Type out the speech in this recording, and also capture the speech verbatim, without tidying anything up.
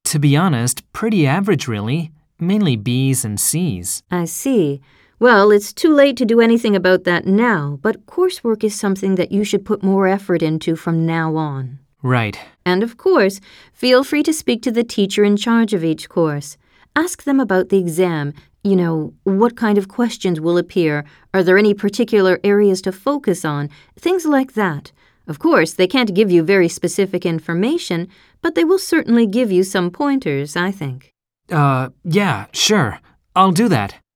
To be honest, pretty average really. Mainly B's and C's. I see. Well, it's too late to do anything about that now, but coursework is something that you should put more effort into from now on. Right. And of course, feel free to speak to the teacher in charge of each course. Ask them about the exam. You know, what kind of questions will appear? Are there any particular areas to focus on? Things like that. Of course, they can't give you very specific information, but they will certainly give you some pointers, I think. Uh, yeah, sure. I'll do that.